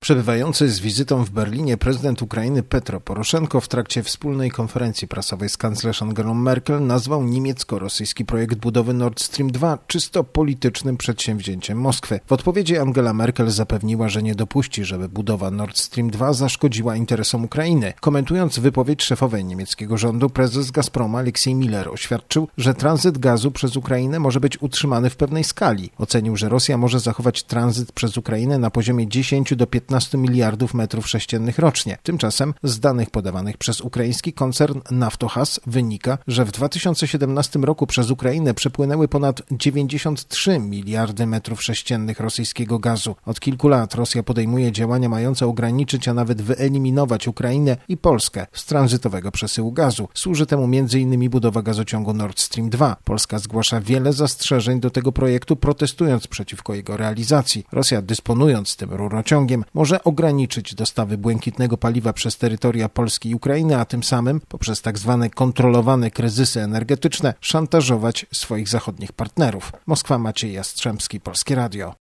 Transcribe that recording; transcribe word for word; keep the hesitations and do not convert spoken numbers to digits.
Przebywający z wizytą w Berlinie prezydent Ukrainy Petro Poroszenko w trakcie wspólnej konferencji prasowej z kanclerz Angelą Merkel nazwał niemiecko-rosyjski projekt budowy Nord Stream dwa czysto politycznym przedsięwzięciem Moskwy. W odpowiedzi Angela Merkel zapewniła, że nie dopuści, żeby budowa Nord Stream dwa zaszkodziła interesom Ukrainy. Komentując wypowiedź szefowej niemieckiego rządu, prezes Gazpromu Aleksiej Miller oświadczył, że tranzyt gazu przez Ukrainę może być utrzymany w pewnej skali. Ocenił, że Rosja może zachować tranzyt przez Ukrainę na poziomie dziesięć do piętnastu miliardów metrów sześciennych rocznie. Tymczasem z danych podawanych przez ukraiński koncern Naftogaz wynika, że w dwa tysiące siedemnastym roku przez Ukrainę przepłynęły ponad dziewięćdziesiąt trzy miliardy metrów sześciennych rosyjskiego gazu. Od kilku lat Rosja podejmuje działania mające ograniczyć, a nawet wyeliminować Ukrainę i Polskę z tranzytowego przesyłu gazu. Służy temu między innymi budowa gazociągu Nord Stream dwa. Polska zgłasza wiele zastrzeżeń do tego projektu, protestując przeciwko jego realizacji. Rosja, dysponując tym rurociągiem, może ograniczyć dostawy błękitnego paliwa przez terytoria Polski i Ukrainy, a tym samym poprzez tak zwane kontrolowane kryzysy energetyczne szantażować swoich zachodnich partnerów. Moskwa, Maciej Jastrzębski, Polskie Radio.